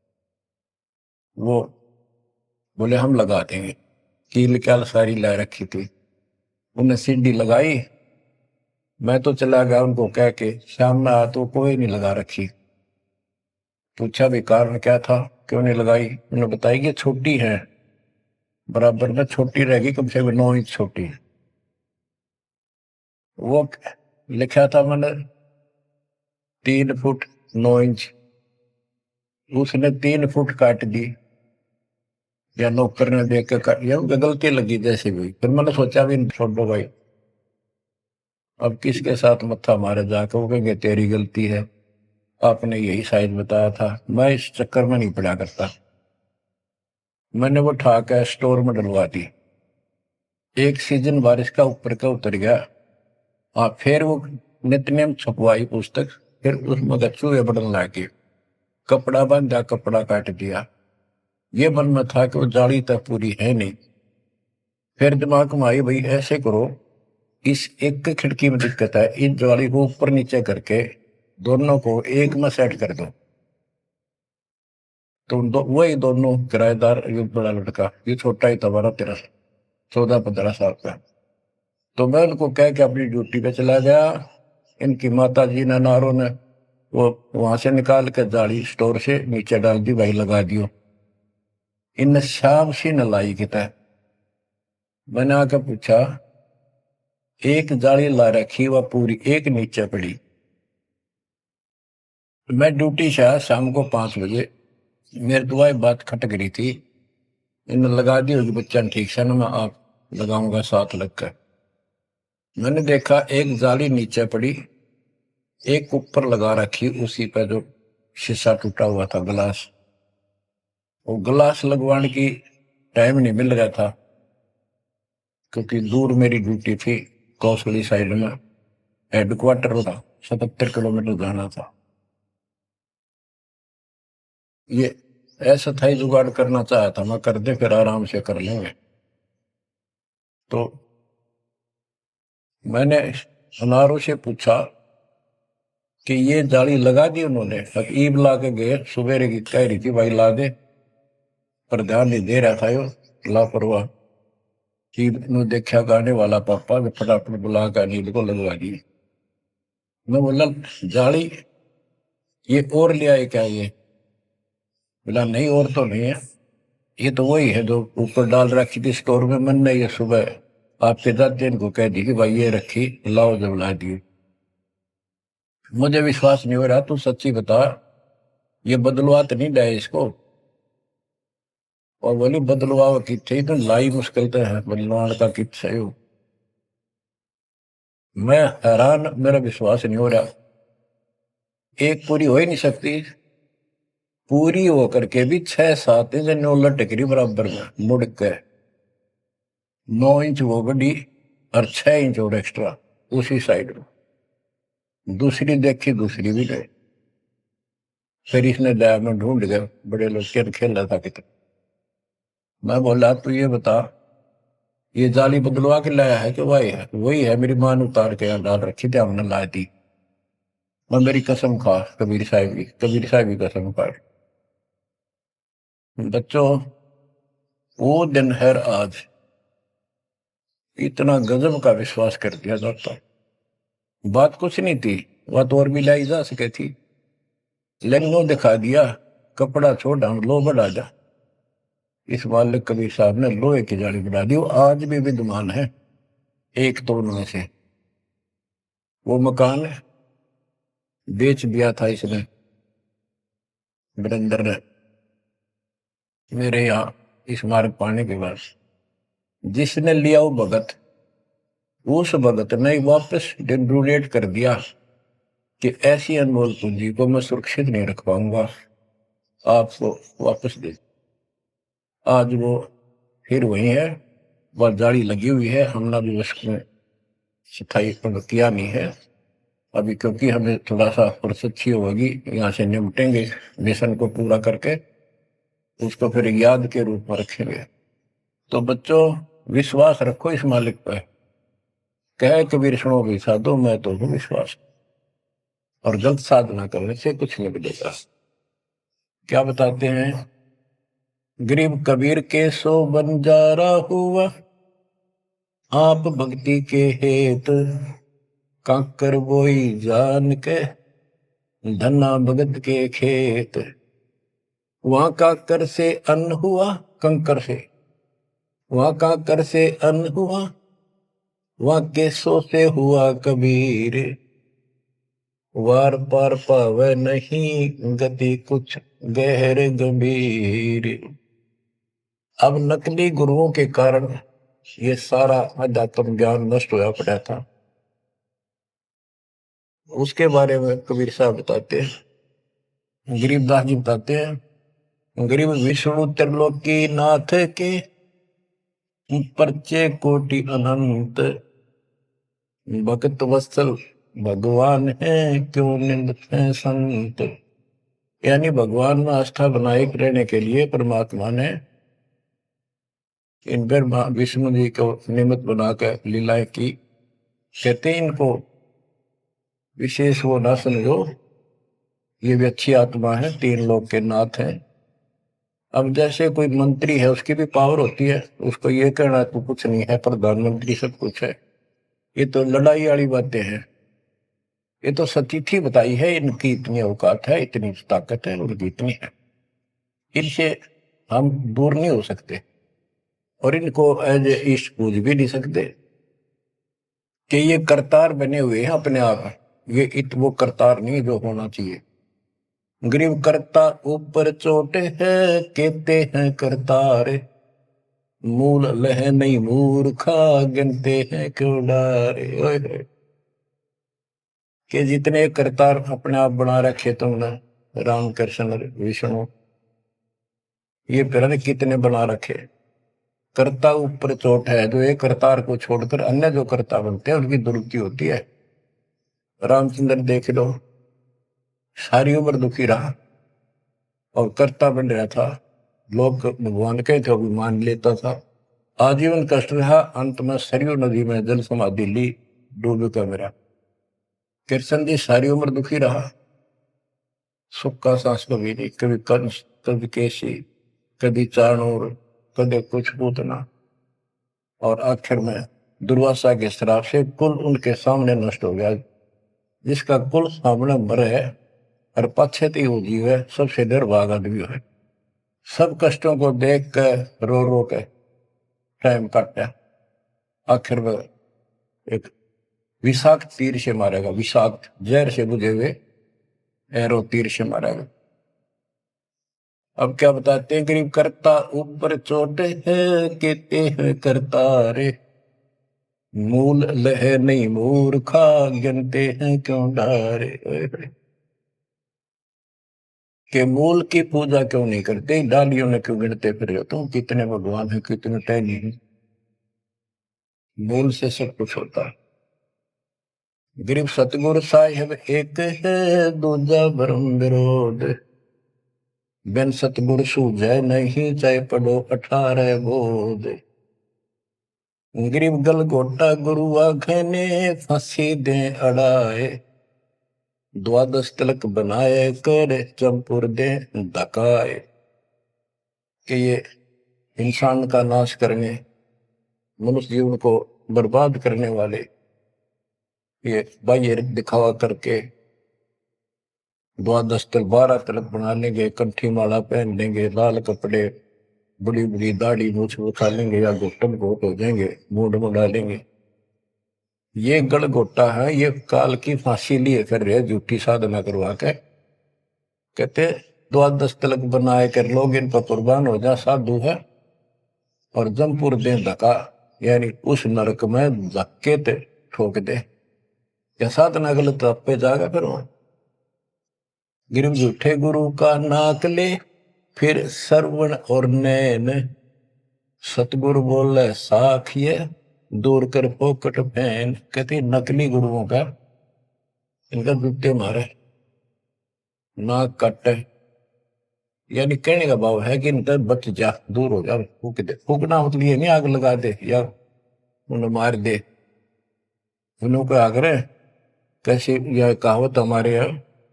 वो बोले हम लगा देंगे। कील क्या सारी ला रखी थी, उन्हें सीढ़ी लगाई। मैं तो चला गया उनको कह के, शाम में आया तो कोई नहीं लगा रखी। पूछा भी कारण क्या था, क्यों नहीं लगाई। उन्होंने बताया कि छोटी है, बराबर में छोटी रहेगी, कम से कम 9 इंच छोटी। वो लिखा था मैंने 3 फुट 9 इंच, उसने 3 फुट काट दी, या नौकर ने देख के काट दिया, उनको गलती लगी जैसे भी। फिर मैंने सोचा भी छोड़ो भाई, अब किसके साथ मत्था मारे जाकर, वो कहेंगे तेरी गलती है, आपने यही साइज बताया था। मैं इस चक्कर में नहीं पड़ा करता। मैंने वो उठा के स्टोर में डलवा दी। एक सीजन बारिश का ऊपर का उतर गया, फिर वो नित्यनेम छपवाई पुस्तक, फिर उसमें चूहे बढ़ने लगे। कपड़ा बांधा, कपड़ा काट दिया। ये मन में था कि वो जाली तक पूरी है नहीं। फिर दिमाग में आई, भाई ऐसे करो, इस एक खिड़की में दिक्कत है, इस जाली को ऊपर नीचे करके दोनों को एक में सेट कर दो। तो वही दोनों किराएदार, ये बड़ा लड़का, ये छोटा ही था, 12-13, 14-15 साल का। तो मैं उनको कह के अपनी ड्यूटी पे चला गया। इनकी माता जी ने, नारों ने, वो वहां से निकाल के जाली स्टोर से नीचे डाल दी, भाई लगा दियो। इन शाम सी न लाई किता। मैंने आके पूछा, एक जाली ला रखी, वह पूरी एक नीचे पड़ी। मैं ड्यूटी से आया शाम को 5 बजे। मेरे दुआई बात खटक रही थी, इन लगा दी होगी बच्चा ने, ठीक से ना, मैं आप लगाऊंगा साथ लगकर। मैंने देखा एक जाली नीचे पड़ी, एक ऊपर लगा रखी, उसी पे जो शीशा टूटा हुआ था, गिलास। वो गिलास लगवाने की टाइम नहीं मिल रहा था, क्योंकि दूर मेरी ड्यूटी थी, कौशली साइड में हेडक्वार्टर था, 77 किलोमीटर जाना था। ये ऐसा था ही, जुगाड़ करना चाहा था मैं, कर दे फिर आराम से कर लेंगे। तो मैंने अनारों से पूछा कि ये जाली लगा दी उन्होंने? ईब ला के गए, सवेरे की कह रही थी भाई ला दे, पर ध्यान नहीं दे रहा था यो, लापरवाह। ईब ने देखा गाने वाला पापा, फटाफट बुला कर नील को लगवा दी। मैं बोला जाली ये और ले आए क्या? ये बोला नहीं, और तो नहीं है, ये तो वही है जो ऊपर डाल रखी थी स्टोर में। मैंने ये सुबह आपके दादा इनको कह दी कि भाई ये रखी, लाओ, जब ला दी। मुझे विश्वास नहीं हो रहा, तू सच्ची बता, ये बदलवा तो नहीं लाए इसको? और बोली बदलवा किथे, तो लाई मुश्किल तो है, बदलवान का कित है। मैं हैरान, मेरा विश्वास नहीं हो रहा। एक पूरी हो ही नहीं सकती, पूरी होकर के भी 6-7 इंच नौ लटकरी बराबर में मुड़ के, 9 इंच वो बड़ी और 6 इंच और एक्स्ट्रा उसी साइड में। दूसरी देखी, दूसरी भी नहीं। फिर इसने लैब में ढूंढ गया, बड़े लोग खेल रहा था कितना। मैं बोला तू ये बता, ये जाली बदलवा के लाया है कि वही है? वही है, मेरी मां ने उतार के यहाँ डाल रखी थी, हमने ला दी। मैं मेरी कसम खा, कबीर साहब की, कबीर साहब की कसम खा। बच्चों, वो दिन है आज, इतना गजब का विश्वास कर दिया जाता। बात कुछ नहीं थी, बात और भी लाई जा सके थी, लेकिन वो दिखा दिया, कपड़ा छोड़, हम लो बढ़ा जा। इस मालिक कबीर साहब ने लोहे की जाली बना दी, वो आज भी विद्यमान है, एक तो उनमें से। वो मकान बेच दिया था इसने, वीरेंद्र ने, मेरे यहाँ इस मार्ग पाने के बाद। जिसने लिया वो भगत, उस भगत ने वापस डोनेट कर दिया कि ऐसी अनमोल पूंजी को मैं सुरक्षित नहीं रख पाऊंगा, आपको वापस दे। आज वो फिर वही है, वह जाली लगी हुई है, हमने भी उसमें सफाई किया नहीं है अभी, क्योंकि हमें थोड़ा सा फुर्सत अच्छी होगी, यहाँ से निपटेंगे मिशन को पूरा करके, उसको फिर याद के रूप में रखेंगे। तो बच्चों, विश्वास रखो इस मालिक पर। कह कबीर सुनो भी साधो, मैं तो हूँ विश्वास, और गलत साधना करने से कुछ नहीं मिलेगा। क्या बताते हैं, गरीब कबीर के सो बंजारा हुआ, आप भक्ति के हेत, काकर बोई जान के, धना भगत के खेत। वहां काकर से अन्न हुआ, कंकर से, वहां काकर से अन्न हुआ, वहां केसों से हुआ कबीर, वार पार पावे नहीं गति कुछ गहर गंभीर। अब नकली गुरुओं के कारण ये सारा अध्यात्म ज्ञान नष्ट होया पड़ा था। उसके बारे में कबीर साहब बताते हैं, गरीबदास जी बताते हैं, गरीब विष्णु त्रिलोकी नाथ के, परचे कोटि अनंत, भक्त वत्सल भगवान है, क्यों निंद है संत। यानी भगवान में आस्था बनाए रहने के लिए परमात्मा ने इन पर विष्णु जी को निमित्त बनाकर लीलाएं की। कहते इनको विशेष वो ना समझो, ये भी अच्छी आत्मा है, 3 लोक के नाथ हैं। अब जैसे कोई मंत्री है, उसकी भी पावर होती है, उसको ये कहना तो कुछ नहीं है, प्रधानमंत्री सब कुछ है, ये तो लड़ाई वाली बातें हैं। ये तो सतीथी बताई है, इनकी इतनी औकात है, इतनी ताकत है, उनकी इतनी है, इनसे हम दूर नहीं हो सकते और इनको एज ईस्ट पूज भी नहीं सकते कि ये करतार बने हुए हैं अपने आप। ये वो करतार नहीं जो होना चाहिए। गरीब करता ऊपर चोटे है, कहते हैं करतार, मूल लह नहीं मूर्खा, गिनते हैं क्यों डारे। कि जितने करतार अपने आप बना रखे तुमने, राम कृष्ण विष्णु, ये फिर कितने बना रखे। कर्ता ऊपर चोट है, जो एक करतार को छोड़कर अन्य जो कर्ता बनते हैं उनकी दुरुक्ति होती है। रामचंद्र देख लो, सारी उम्र दुखी रहा और कर्ता बन रहा था, लोग भगवान के थे भी मान लेता था, आजीवन कष्ट रहा, अंत में सरयू नदी में जल समाधि ली, डूब का मेरा। कृष्ण जी सारी उम्र दुखी रहा, सुख का सांस कभी नहीं, कभी कंस, कभी केसी, कभी चाणूर, कभी कुछ पूतना, और आखिर में दुर्वासा के श्राप से कुल उनके सामने नष्ट हो गया। जिसका कुल सामने मरे और पश्चात वो जीव है, सबसे निर्भाग आदमी है। सब कष्टों को देख कर रो रो के टाइम काटा, आखिर में एक विषाक्त तीर से मारेगा, विषाक्त जहर से बुझे हुए एरो तीर से मारेगा। अब क्या बताते हैं, गरीब करता ऊपर चोट है, कहते हैं करता रे, मूल लह नहीं मूर्खा, गिनते हैं क्यों डारे। के मूल की पूजा क्यों नहीं करते, डालियों ने क्यों गिनते फिर हो तुम, कितने भगवान है, कितने टहनी है। मूल से सब कुछ होता है। गरीब सतगुरु साहिब एक है, दूजा ब्रह्म विरोध, बिन सतगुरु सूझे नहीं, चाहे पढ़ो 18 बोध। गरीब गल गोटा गुरु आखे ने, फांसी दे अड़ाए, द्वादश तिलक बनाए कर, चंपुर दे धकाए। कि ये इंसान का नाश करने, मनुष्य जीवन को बर्बाद करने वाले, ये बाह्य दिखावा करके द्वादश तिलक 12 तिलक बना लेंगे, कंठी माला पहन लेंगे, लाल कपड़े, बड़ी बड़ी दाढ़ी मूछ उठा लेंगे या घुटन घोट हो जाएंगे, मूड मुड़ा लेंगे। ये गड़ घोटा है, ये काल की फांसी लिए कर रहे, झूठी साधना करवा के। कहते द्वादश तिलक बनाए कर लोग इन पर कुर्बान हो जा, साधु है, और जमपुर दे धक्का, यानी उस नरक में धक्के ते ठोक दे, या साधना गलत पे जाएगा फिर वहां। गिरव झूठे गुरु का नाक ले, फिर श्रवण और नैन, सतगुरु बोले साखिए, दूर कर पोकट फैन। कहते नकली गुरुओं का, इनका जूते मारे, नाक काटे, यानी कहने का भाव है कि इनका बच जा, दूर हो जा, फूक दे। फूकना मतलब ये नहीं आग लगा दे या उन्हें मार दे, उन्होंने को आग्रह कैसे, यह कहावत हमारे यहाँ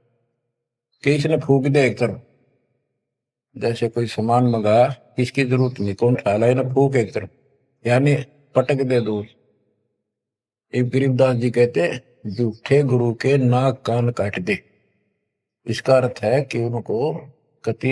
कि इसने फूक दे एक तरफ, जैसे कोई सामान मंगाया, इसकी जरूरत नहीं, कौन उठा लाए ना, फूक एक तरफ, यानी पटक दे दूर। एक गरीबदास जी कहते झूठे गुरु के नाक कान काट दे। इसका अर्थ है कि उनको कति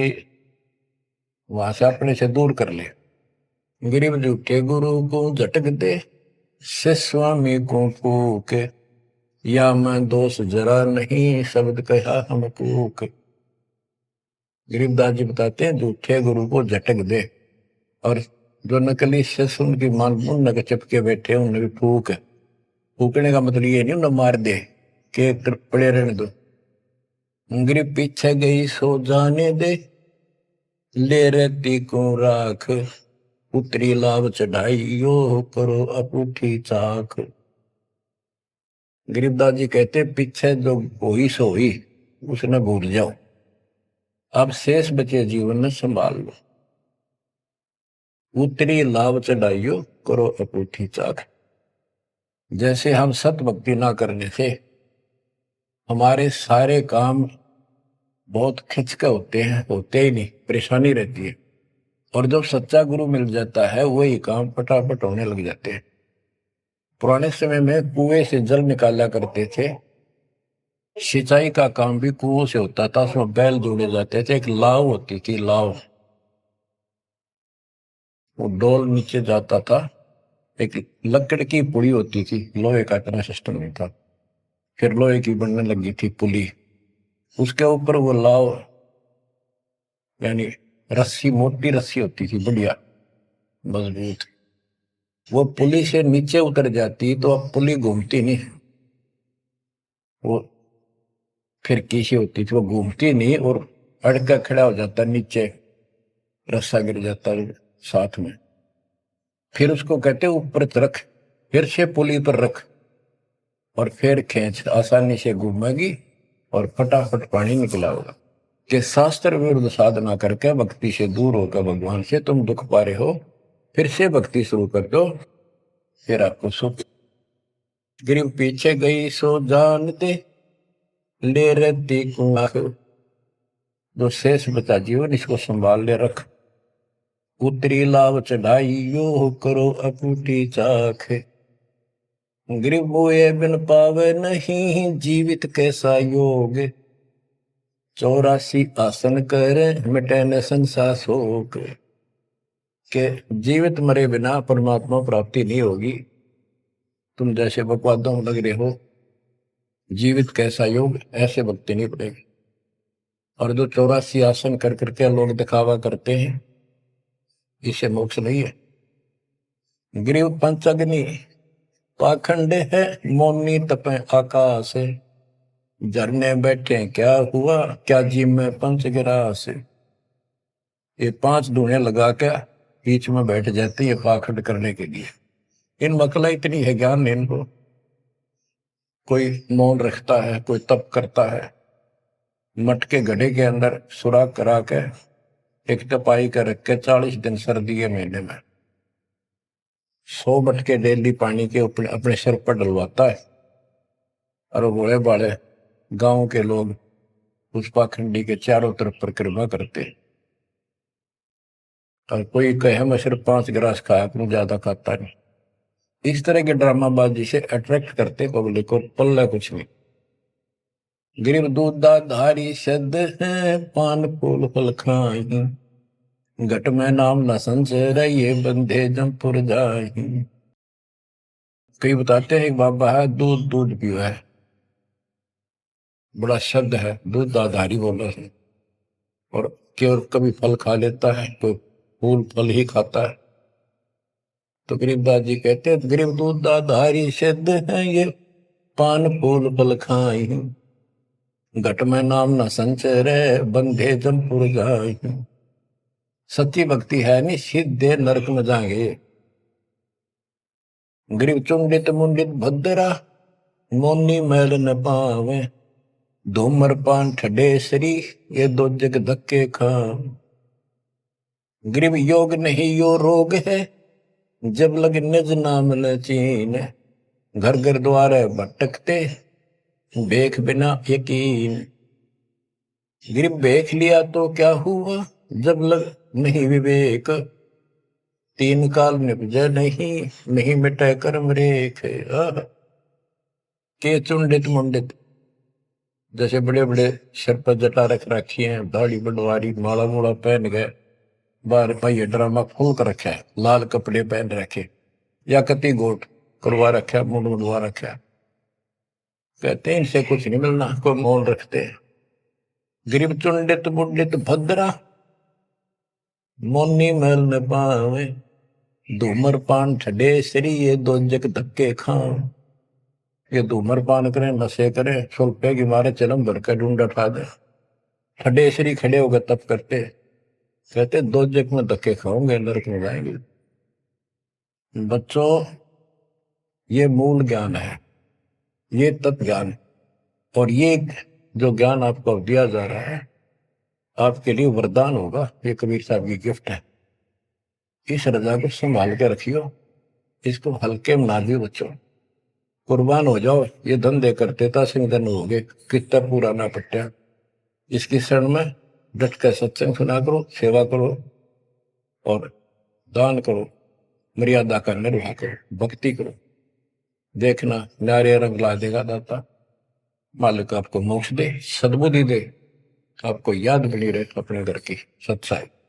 वहां से अपने से दूर कर ले। गरीब झूठे गुरु को झटक दे, से स्वामी को फूक, या मैं दोष जरा नहीं, शब्द कहा हम कूक। गरीबदास जी बताते हैं झूठे गुरु को झटक दे, और जो नकली शिष्य उनकी मान उन चपके बैठे उन्हें भी फूक। फूकने का मतलब ये नहीं उन्हें मार दे कि एक तरफ पड़े रहने दो। गरीब पीछे गई सो जाने दे, ले रहती को राख, उतरी लाभ चढ़ाई यो करो अपूठी चाक। गरीबदास जी कहते पीछे जो हुई सो हुई, उसने भूल जाओ, अब शेष बचे जीवन में संभाल लो। उतरी लाभ चढ़ाइयो करो अपूठी चाक। जैसे हम सत भक्ति ना करने से हमारे सारे काम बहुत खिंच के होते ही नहीं, परेशानी रहती है। और जब सच्चा गुरु मिल जाता है वही काम फटाफट होने लग जाते हैं। पुराने समय में कुएं से जल निकाला करते थे। सिंचाई का काम भी कुओं से होता था, उसमें बैल जोड़े जाते थे। एक लाव होती थी, लाव, वो डोल नीचे जाता था। एक लकड़ की पुड़ी होती थी, लोहे का इतना सिस्टम नहीं था। फिर लोहे की बनने लगी थी पुली, उसके ऊपर वो लाव यानी रस्सी, मोटी रस्सी होती थी, बढ़िया मजबूत। वो पुली से नीचे उतर जाती तो अब पुली घूमती नहीं, वो फिर कैसी होती थी, वो घूमती नहीं और अड़का खड़ा हो जाता नीचे, रस्सा गिर जाता साथ में। फिर उसको कहते ऊपर रख, फिर से पुली पर रख और फिर खींच, आसानी से घूमेगी और फटाफट पानी निकला होगा। कि शास्त्र विरुद्ध साधना करके भक्ति से दूर होकर भगवान से तुम दुख पा रहे हो, फिर से भक्ति शुरू कर दो, फिर आपको सुख। गिरिव पीछे गई सो जानते ले रहती कुआख। जो शेष बचा जीवन इसको संभाल ले रख। उतरी लाभ चढ़ाइयो करो अपूठी चाख। गिरिव बोए बिन पावे नहीं जीवित कैसा योग। 84 आसन करे मिटे न संसार शोक। के जीवित मरे बिना परमात्मा प्राप्ति नहीं होगी। तुम जैसे बकवादों में लग रहे हो, जीवित कैसा योग, ऐसे भक्ति नहीं पड़ेगी। और जो 84 आसन कर करके लोग दिखावा करते हैं, इसे मोक्ष नहीं है। गिरिव पंचअग्नि पाखंड है मौनी तपे आकाश। झरने बैठे क्या हुआ, क्या जी में पंच गिरास। ये 5 धूने लगा के बीच में बैठ जाती है पाखंड करने के लिए। इन मकला इतनी है ज्ञान नहीं इनको। कोई मौन रखता है, कोई तप करता है, मटके गड्ढे के अंदर सुराख करा के एक तपाई कर रख के 40 दिन सर्दी के महीने में 100 मटके डेली पानी के अपने सिर पर डलवाता है। और वो बड़े बड़े गांव के लोग उस पाखंडी के चारों तरफ परिक्रमा करते हैं। और कोई कहे मैं सिर्फ 5 गिलास खाया करूं, ज्यादा खाता नहीं। इस तरह के ड्रामाबाजी से अट्रैक्ट करते पब्लिक को, पल्ला कुछ नहीं। गिरिव दूधा धारी शब्द है पान फूल फल खाई। घट में नाम न संचय ये बंधे जमपुर जाई। कई बताते हैं एक बाबा है, दूध दूध पियो है, बड़ा शब्द है, दूध दाधारी बोला है। और कभी फल खा लेता है, तो फूल फल ही खाता है। तो गरीबदास जी कहते हैं गरीब दूध दाधारी शब्द है ये पान फूल फल खाई। घट में नाम न संचय रे बंधे जमपुर जाई। सच्ची भक्ति है नहीं, सीधे नरक में जाएंगे। गरीब चुंडित मुंडित भद्रा मोनी मैल न पावे। धूमर पान ठडेसरी ये 2 जग धक्के खा। गरीब योग नहीं यो रोग है जब लग निज नाम न चीन। घर घर द्वारे भटकते बेख बिना यकीन। गरीब बेख लिया तो क्या हुआ जब लग नहीं विवेक। 3 काल निपजे नहीं मिटे कर्म रेख। के चुंडित मुंडित, जैसे बड़े बड़े सिर पर जटा रख रखी है, दाढ़ी बंडवारी, माला मूला पहन गए, बाहर भाई ड्रामा खोल कर रखा है, लाल कपड़े पहन रखे, या कति गोट करवा रखा, मुंड मुंडवा रखा। कहते हैं इनसे कुछ नहीं मिलना, कोई मौन रखते हैं। गरीब चुंडित मुंडित भद्रा मोनी मैल न पावे। धूमर पान ठडे श्री ये 2 जग धक्के खाओ। ये धूमर पान करें, नशे करें, 100 रुपए की मारे चलम भर कर ढूंढ उठा दे, ठडे श्री खड़े होकर तप करते, कहते 2 जग में धक्के खाओगे, नरक में जाएंगे। बच्चों, ये मूल ज्ञान है, ये तत्व ज्ञान। और ये जो ज्ञान आपको दिया जा रहा है, आपके लिए वरदान होगा। ये कबीर साहब की गिफ्ट है। इस रजा को संभाल के रखियो, इसको हल्के में ना दियो बच्चों। कुर्बान हो जाओ, ये धंधे करते था सिंह धन हो गए, कितना पुराना पट्टा। इसकी शरण में डट कर सत्संग सुना करो, सेवा करो और दान करो, मर्यादा का निर्वाह करो, भक्ति करो। देखना नारे रंग ला देगा दाता। मालिक आपको मोक्ष दे, सद्बुद्धि दे, आपको याद बनी रहे अपने घर की सच्चाई।